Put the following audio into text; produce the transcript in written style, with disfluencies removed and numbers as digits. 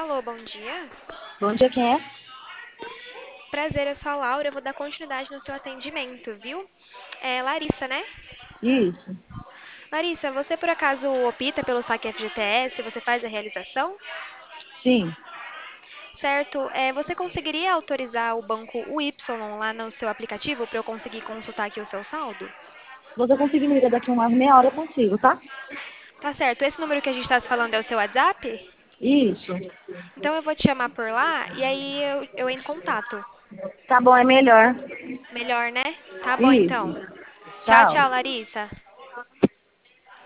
Alô, bom dia. Bom dia, quem é? Prazer, eu sou a Laura. Eu vou dar continuidade no seu atendimento, viu? É Larissa, né? Isso. Larissa, você por acaso opta pelo saque FGTS? Você faz a realização? Sim. Certo. Você conseguiria autorizar o banco UY lá no seu aplicativo para eu conseguir consultar aqui o seu saldo? Se você conseguir me ligar daqui umas meia hora, eu consigo, tá? Tá certo. Esse número que a gente está se falando é o seu WhatsApp? Isso. Então eu vou te chamar por lá e aí eu entro em contato. Tá bom, é melhor. Melhor, né? Tá bom Isso. então. Tchau, Tchau. tchau, Larissa.